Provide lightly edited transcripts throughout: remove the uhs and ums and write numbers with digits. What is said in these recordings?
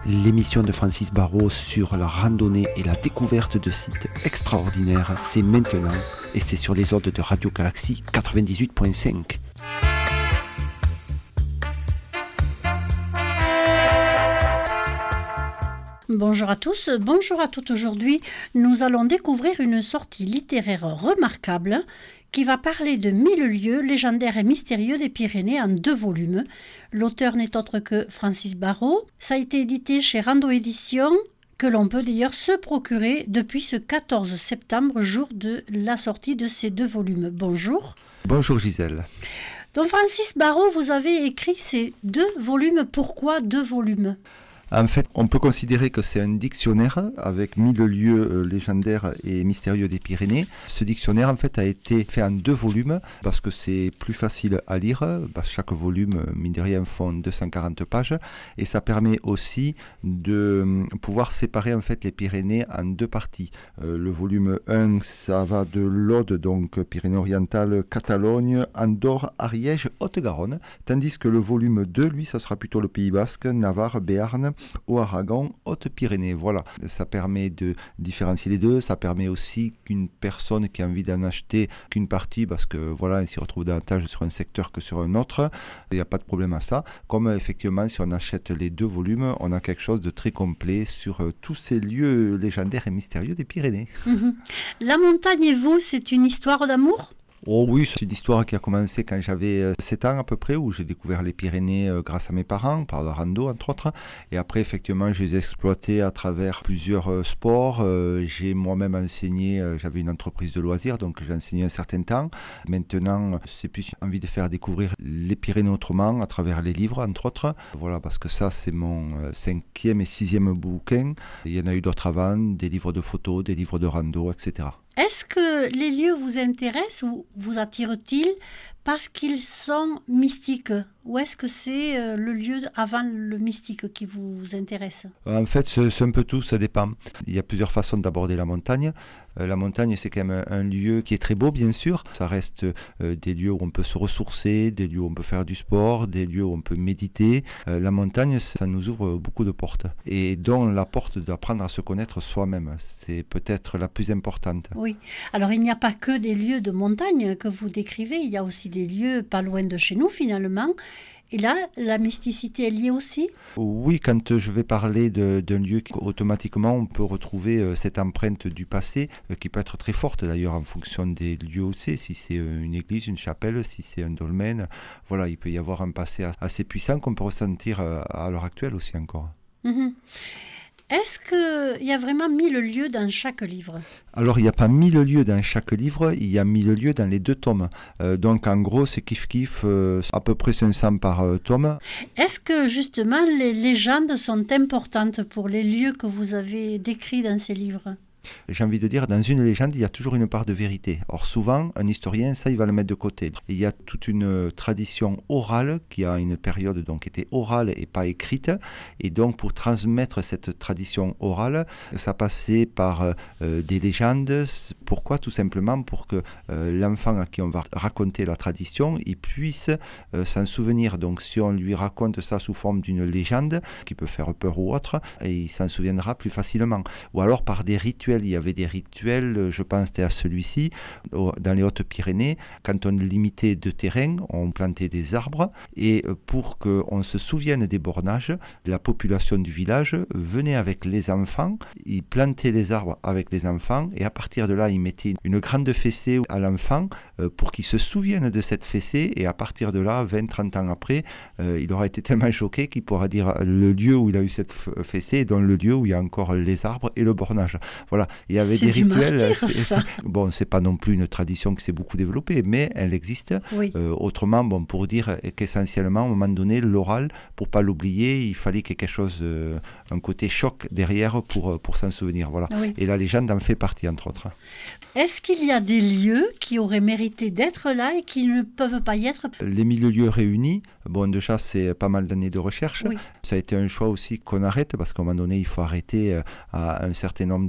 L'émission de Francis Barraud sur la randonnée et la découverte de sites extraordinaires, c'est maintenant et c'est sur les ondes de Radio Galaxie 98.5. Bonjour à tous, bonjour à toutes. Aujourd'hui, nous allons découvrir une sortie littéraire remarquable qui va parler de 1000 lieux légendaires et mystérieux des Pyrénées en 2 volumes. L'auteur n'est autre que Francis Barraud. Ça a été édité chez Rando Éditions, que l'on peut d'ailleurs se procurer depuis ce 14 septembre, jour de la sortie de ces 2 volumes. Bonjour. Bonjour Gisèle. Donc Francis Barraud, vous avez écrit ces 2 volumes. Pourquoi 2 volumes ? En fait, on peut considérer que c'est un dictionnaire avec 1000 lieux légendaires et mystérieux des Pyrénées. Ce dictionnaire, en fait, a été fait en 2 volumes parce que c'est plus facile à lire. Chaque volume, mine de rien, font 240 pages. Et ça permet aussi de pouvoir séparer, en fait, les Pyrénées en 2 parties. Le volume 1, ça va de l'Aude, donc Pyrénées-Orientales, Catalogne, Andorre, Ariège, Haute-Garonne. Tandis que le volume 2, lui, ça sera plutôt le Pays Basque, Navarre, Béarn, au Aragon, Haute-Pyrénées. Voilà, ça permet de différencier les 2. Ça permet aussi qu'une personne qui a envie d'en acheter qu'une partie, parce que voilà, elle s'y retrouve davantage sur un secteur que sur un autre, il n'y a pas de problème à ça. Comme effectivement, si on achète les 2 volumes, on a quelque chose de très complet sur tous ces lieux légendaires et mystérieux des Pyrénées. La montagne et vous, c'est une histoire d'amour ? Oh oui, c'est une histoire qui a commencé quand j'avais 7 ans à peu près, où j'ai découvert les Pyrénées grâce à mes parents, par le rando entre autres. Et après, effectivement, je les ai exploités à travers plusieurs sports. J'ai moi-même enseigné, j'avais une entreprise de loisirs, donc j'ai enseigné un certain temps. Maintenant, c'est plus envie de faire découvrir les Pyrénées autrement à travers les livres, entre autres. Voilà, parce que ça, c'est mon 5e et 6e bouquin. Il y en a eu d'autres avant, des livres de photos, des livres de rando, etc. Est-ce que les lieux vous intéressent ou vous attirent-ils parce qu'ils sont mystiques ? Ou est-ce que c'est le lieu avant le mystique qui vous intéresse ? En fait, c'est un peu tout, ça dépend. Il y a plusieurs façons d'aborder la montagne. La montagne, c'est quand même un lieu qui est très beau, bien sûr. Ça reste des lieux où on peut se ressourcer, des lieux où on peut faire du sport, des lieux où on peut méditer. La montagne, ça nous ouvre beaucoup de portes. Et dont la porte d'apprendre à se connaître soi-même, c'est peut-être la plus importante. Oui. Alors, il n'y a pas que des lieux de montagne que vous décrivez. Il y a aussi des lieux pas loin de chez nous, finalement. Et là, la mysticité est liée aussi ? Oui, quand je vais parler d'un lieu, automatiquement, on peut retrouver cette empreinte du passé, qui peut être très forte d'ailleurs en fonction des lieux où c'est. Si c'est une église, une chapelle, si c'est un dolmen, voilà, il peut y avoir un passé assez puissant qu'on peut ressentir à l'heure actuelle aussi encore. Est-ce qu'il y a vraiment 1000 lieux dans chaque livre ? Alors, il n'y a pas 1000 lieux dans chaque livre, il y a 1000 lieux dans les 2 tomes. Donc, en gros, c'est kiff-kiff, à peu près 500 par tome. Est-ce que, justement, les légendes sont importantes pour les lieux que vous avez décrits dans ces livres ? J'ai envie de dire, dans une légende, il y a toujours une part de vérité. Or, souvent, un historien, ça, il va le mettre de côté. Il y a toute une tradition orale qui a une période donc qui était orale et pas écrite. Et donc, pour transmettre cette tradition orale, ça passait par des légendes. Pourquoi ? Tout simplement pour que l'enfant à qui on va raconter la tradition, il puisse s'en souvenir. Donc, si on lui raconte ça sous forme d'une légende, qui peut faire peur ou autre, il s'en souviendra plus facilement. Ou alors par des rituels. Il y avait des rituels, je pense c'était à celui-ci, dans les Hautes-Pyrénées, quand on limitait de terrain, on plantait des arbres, et pour qu'on se souvienne des bornages, la population du village venait avec les enfants, ils plantaient les arbres avec les enfants, et à partir de là, ils mettaient une grande fessée à l'enfant pour qu'il se souvienne de cette fessée, et à partir de là, 20-30 ans après, il aura été tellement choqué qu'il pourra dire le lieu où il a eu cette fessée, et dans le lieu où il y a encore les arbres et le bornage. Voilà, il y avait des rituels. Bon, c'est pas non plus une tradition qui s'est beaucoup développée, mais elle existe. Oui. Autrement, bon, pour dire qu'essentiellement, à un moment donné, l'oral, pour pas l'oublier, il fallait qu'il y ait quelque chose, un côté choc derrière pour s'en souvenir. Voilà. Oui. Et la légende en fait partie, entre autres. Est-ce qu'il y a des lieux qui auraient mérité d'être là et qui ne peuvent pas y être ? Les 1000 lieux réunis, bon, déjà, c'est pas mal d'années de recherche. Oui. Ça a été un choix aussi qu'on arrête, parce qu'à un moment donné, il faut arrêter à un certain nombre de lieux.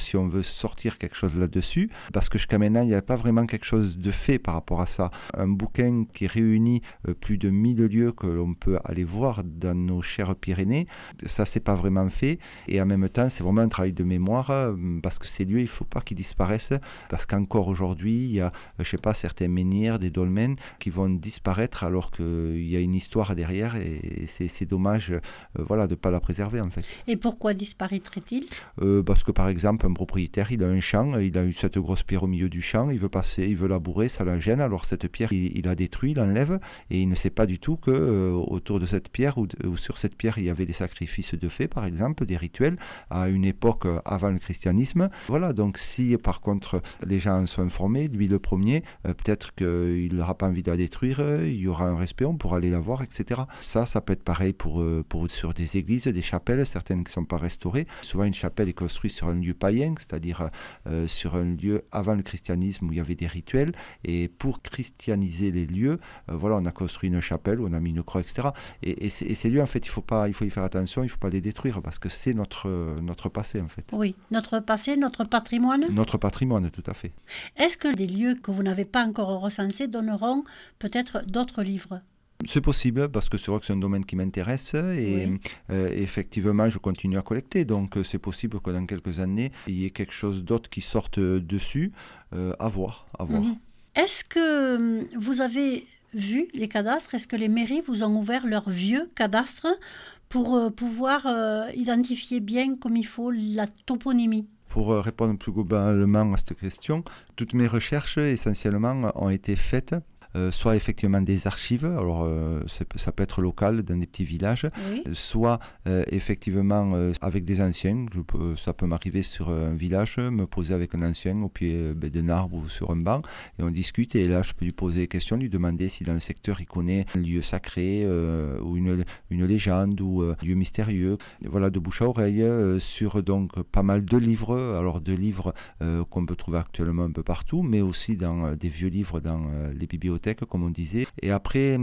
si on veut sortir quelque chose là-dessus, parce que jusqu'à maintenant, il n'y avait pas vraiment quelque chose de fait par rapport à ça. Un bouquin qui réunit plus de 1000 lieux que l'on peut aller voir dans nos chères Pyrénées, ça, c'est pas vraiment fait. Et en même temps, c'est vraiment un travail de mémoire, parce que ces lieux, il ne faut pas qu'ils disparaissent, parce qu'encore aujourd'hui, il y a, je sais pas, certains menhirs, des dolmens qui vont disparaître alors qu'il y a une histoire derrière, et c'est dommage voilà, de ne pas la préserver en fait. Et pourquoi disparaîtrait-il ? Parce que par exemple, un propriétaire, il a un champ, il a eu cette grosse pierre au milieu du champ, il veut passer, il veut labourer, ça la gêne, alors cette pierre, il la détruit, il l'enlève, et il ne sait pas du tout que autour de cette pierre ou sur cette pierre, il y avait des sacrifices de fées, par exemple, des rituels, à une époque avant le christianisme. Voilà, donc si par contre les gens en sont informés, lui le premier, peut-être qu'il n'aura pas envie de la détruire, il y aura un respect, on pourra aller la voir, etc. Ça peut être pareil pour sur des églises, des chapelles, certaines qui ne sont pas restaurées. Souvent une chapelle est construite sur un lieu païen, c'est-à-dire sur un lieu avant le christianisme où il y avait des rituels, et pour christianiser les lieux, voilà, on a construit une chapelle, on a mis une croix, etc. Et ces lieux, en fait, il faut y faire attention, il ne faut pas les détruire, parce que c'est notre passé, en fait. Oui, notre passé, notre patrimoine. Notre patrimoine, tout à fait. Est-ce que des lieux que vous n'avez pas encore recensés donneront peut-être d'autres livres ? C'est possible, parce que c'est vrai que c'est un domaine qui m'intéresse, et oui. effectivement, je continue à collecter. Donc, c'est possible que dans quelques années, il y ait quelque chose d'autre qui sorte dessus. À voir. Mm-hmm. Est-ce que vous avez vu les cadastres ? Est-ce que les mairies vous ont ouvert leurs vieux cadastres pour pouvoir identifier bien comme il faut la toponymie ? Pour répondre plus globalement à cette question, toutes mes recherches essentiellement ont été faites soit effectivement des archives, alors ça peut être local dans des petits villages, oui. Soit effectivement avec des anciens. Ça peut m'arriver sur un village, me poser avec un ancien au pied d'un arbre ou sur un banc, et on discute, et là je peux lui poser des questions, lui demander si dans le secteur il connaît un lieu sacré ou une légende ou un lieu mystérieux. Voilà, de bouche à oreille, sur donc pas mal de livres, alors de livres qu'on peut trouver actuellement un peu partout, mais aussi dans des vieux livres dans les bibliothèques, comme on disait. Et après,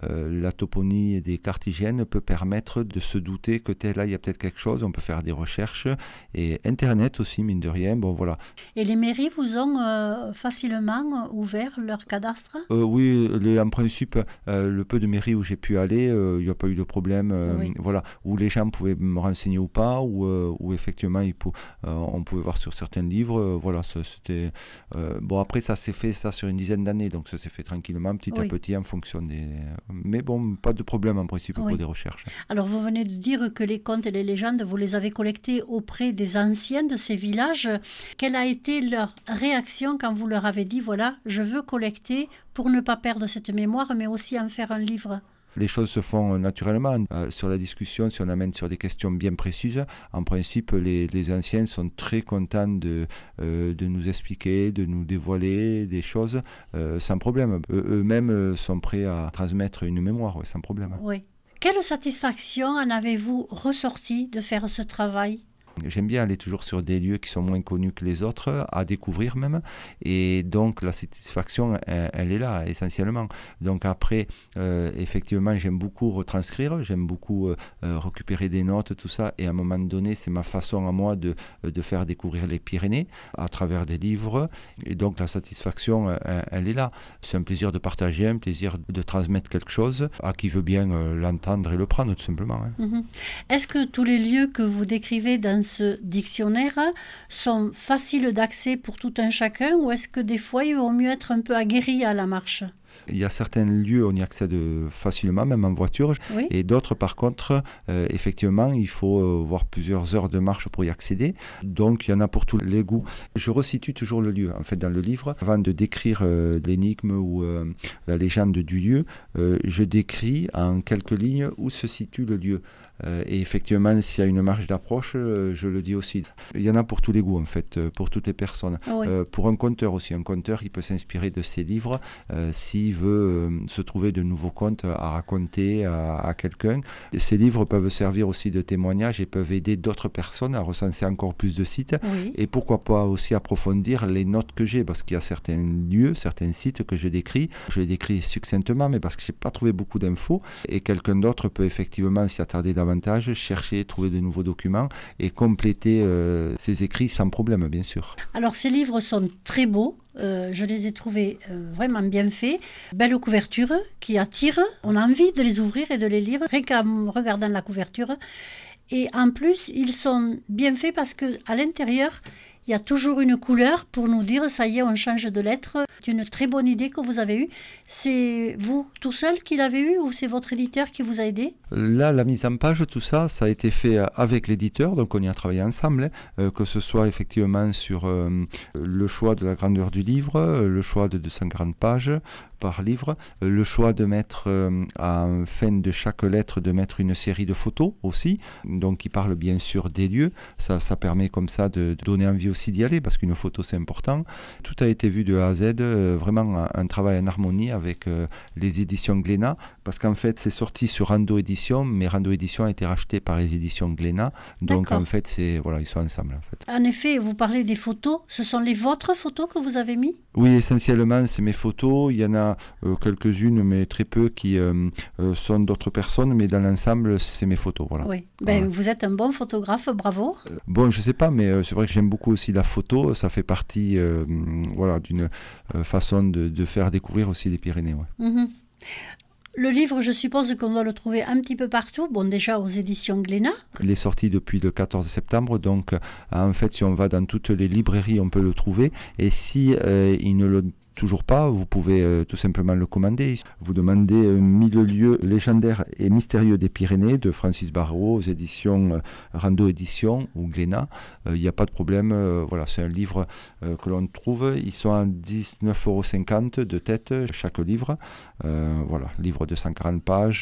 la toponymie des cartes hygiènes peut permettre de se douter que là, il y a peut-être quelque chose, on peut faire des recherches. Et Internet aussi, mine de rien, bon voilà. Et les mairies vous ont facilement ouvert leur cadastre ? Oui, en principe, le peu de mairies où j'ai pu aller, il n'y a pas eu de problème. Oui. Voilà, où les gens pouvaient me renseigner ou pas, où effectivement, on pouvait voir sur certains livres. Voilà, c'était... bon, après, ça s'est fait sur une dizaine d'années, donc ça s'est fait tranquillement, petit à petit, en fonction des... Mais bon, pas de problème en principe pour des recherches. Alors, vous venez de dire que les contes et les légendes, vous les avez collectés auprès des anciens de ces villages. Quelle a été leur réaction quand vous leur avez dit, voilà, je veux collecter pour ne pas perdre cette mémoire, mais aussi en faire un livre ? Les choses se font naturellement. Sur la discussion, si on amène sur des questions bien précises, en principe, les anciens sont très contents de nous expliquer, de nous dévoiler des choses sans problème. Eux-mêmes sont prêts à transmettre une mémoire, sans problème. Oui. Quelle satisfaction en avez-vous ressorti de faire ce travail ? J'aime bien aller toujours sur des lieux qui sont moins connus que les autres, à découvrir même. Et donc, la satisfaction, elle est là, essentiellement. Donc après, effectivement, j'aime beaucoup retranscrire, j'aime beaucoup récupérer des notes, tout ça. Et à un moment donné, c'est ma façon à moi de faire découvrir les Pyrénées à travers des livres. Et donc, la satisfaction, elle est là. C'est un plaisir de partager, un plaisir de transmettre quelque chose à qui veut bien l'entendre et le prendre, tout simplement. Hein. Mm-hmm. Est-ce que tous les lieux que vous décrivez dans ce dictionnaire sont faciles d'accès pour tout un chacun, ou est-ce que des fois il vaut mieux être un peu aguerri à la marche ? Il y a certains lieux, on y accède facilement, même en voiture, oui. Et d'autres, par contre, effectivement, il faut voir plusieurs heures de marche pour y accéder. Donc, il y en a pour tous les goûts. Je resitue toujours le lieu, en fait, dans le livre. Avant de décrire l'énigme ou la légende du lieu, je décris en quelques lignes où se situe le lieu. Et effectivement, s'il y a une marge d'approche, je le dis aussi. Il y en a pour tous les goûts, en fait, pour toutes les personnes. Oui. Pour un conteur aussi. Un conteur, il peut s'inspirer de ses livres si qui veut se trouver de nouveaux contes à raconter à quelqu'un. Ces livres peuvent servir aussi de témoignage et peuvent aider d'autres personnes à recenser encore plus de sites. Oui. Et pourquoi pas aussi approfondir les notes que j'ai, parce qu'il y a certains lieux, certains sites que je décris. Je les décris succinctement, mais parce que je n'ai pas trouvé beaucoup d'infos. Et quelqu'un d'autre peut effectivement s'y attarder davantage, chercher, trouver de nouveaux documents et compléter ses écrits sans problème, bien sûr. Alors ces livres sont très beaux. Je les ai trouvés vraiment bien faits. Belle couverture qui attire. On a envie de les ouvrir et de les lire rien qu'en regardant la couverture. Et en plus, ils sont bien faits parce qu'à l'intérieur, il y a toujours une couleur pour nous dire ça y est, on change de lettre. C'est une très bonne idée que vous avez eue. C'est vous tout seul qui l'avez eue ou c'est votre éditeur qui vous a aidé? Là, la mise en page, tout ça, ça a été fait avec l'éditeur, donc on y a travaillé ensemble, que ce soit effectivement sur le choix de la grandeur du livre, le choix de 240 pages par livre, le choix de mettre en fin de chaque lettre, de mettre une série de photos aussi, donc qui parlent bien sûr des lieux. Ça permet comme ça de donner envie aussi d'y aller, parce qu'une photo c'est important. Tout a été vu de A à Z, vraiment un travail en harmonie avec les éditions Glénat, parce qu'en fait c'est sorti sur Rando Édition, mais Rando Édition a été racheté par les éditions Glénat, donc D'accord. en fait ils sont ensemble en fait. En effet, vous parlez des photos. Ce sont les vôtres photos que vous avez mis? Oui, essentiellement c'est mes photos, il y en a quelques-unes mais très peu qui sont d'autres personnes, mais dans l'ensemble c'est mes photos. Voilà. Oui, Voilà. vous êtes un bon photographe, bravo. Bon, je sais pas, mais c'est vrai que j'aime beaucoup aussi la photo, ça fait partie voilà, d'une façon de faire découvrir aussi les Pyrénées. Ouais. Mhm. Le livre, je suppose qu'on doit le trouver un petit peu partout. Bon, déjà aux éditions Glénat. Il est sorti depuis le 14 septembre, donc en fait si on va dans toutes les librairies on peut le trouver, et si il ne le toujours pas, vous pouvez tout simplement le commander. Vous demandez 1000 lieux légendaires et mystérieux des Pyrénées de Francis Barrault aux éditions Rando Édition ou Glénat. Il n'y a pas de problème. Voilà, c'est un livre que l'on trouve. Ils sont à 19,50 € de tête chaque livre. Voilà, livre de 140 pages.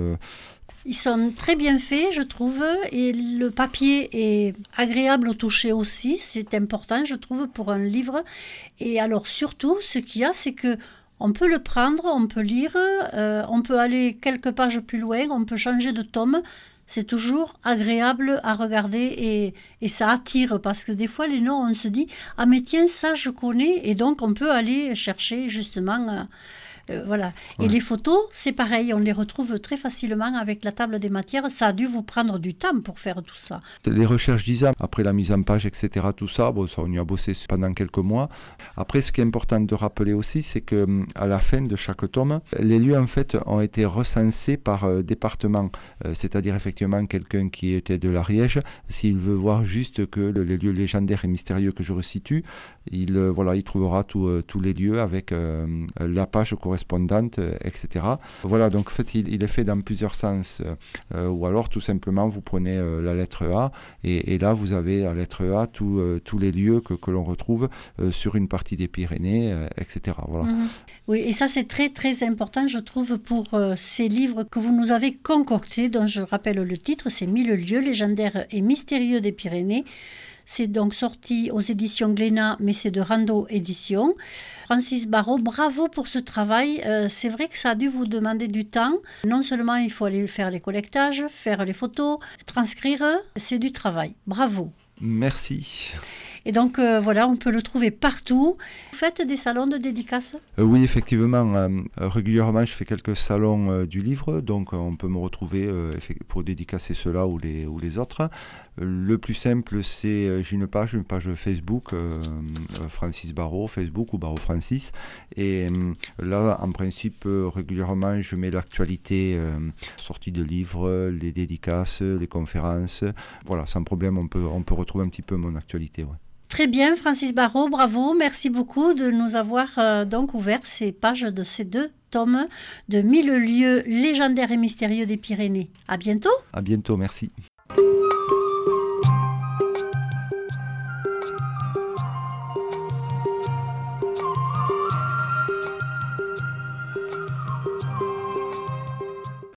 Ils sont très bien faits, je trouve, et le papier est agréable au toucher aussi. C'est important, je trouve, pour un livre. Et alors surtout, ce qu'il y a, c'est que on peut le prendre, on peut lire, on peut aller quelques pages plus loin, on peut changer de tome. C'est toujours agréable à regarder et ça attire parce que des fois les noms, on se dit « Ah mais tiens, ça je connais » et donc on peut aller chercher justement... voilà. Ouais. Et les photos, c'est pareil, on les retrouve très facilement avec la table des matières. Ça a dû vous prendre du temps pour faire tout ça. Les recherches d'ISA, après la mise en page, etc., tout ça, bon, ça on y a bossé pendant quelques mois. Après, ce qui est important de rappeler aussi, c'est qu'à la fin de chaque tome, les lieux en fait ont été recensés par département. C'est-à-dire effectivement quelqu'un qui était de l'Ariège, s'il veut voir juste que les lieux légendaires et mystérieux que je resitue, il trouvera tous les lieux avec la page correspondante, etc. Voilà, donc en fait, il est fait dans plusieurs sens. Ou alors, tout simplement, vous prenez la lettre A, et là, vous avez la lettre A tous les lieux que l'on retrouve sur une partie des Pyrénées, etc. Voilà. Mmh. Oui, et ça, c'est très, très important, je trouve, pour ces livres que vous nous avez concoctés, dont je rappelle le titre, c'est 1000 lieux légendaires et mystérieux des Pyrénées. C'est donc sorti aux éditions Glénat, mais c'est de Rando Édition. Francis Barrault, bravo pour ce travail. C'est vrai que ça a dû vous demander du temps. Non seulement il faut aller faire les collectages, faire les photos, transcrire, c'est du travail. Bravo. Merci. Et donc voilà, on peut le trouver partout. Vous faites des salons de dédicaces ? Oui, effectivement. Régulièrement, je fais quelques salons du livre, donc on peut me retrouver pour dédicacer ceux-là ou les autres. Le plus simple, c'est j'ai une page Facebook, Francis Barrault, Facebook ou Barrault Francis. Et là, en principe, régulièrement, je mets l'actualité, sortie de livres, les dédicaces, les conférences. Voilà, sans problème, on peut retrouver un petit peu mon actualité. Ouais. Très bien, Francis Barrault, bravo. Merci beaucoup de nous avoir donc ouvert ces pages de ces 2 tomes de 1000 lieux légendaires et mystérieux des Pyrénées. À bientôt. À bientôt, merci.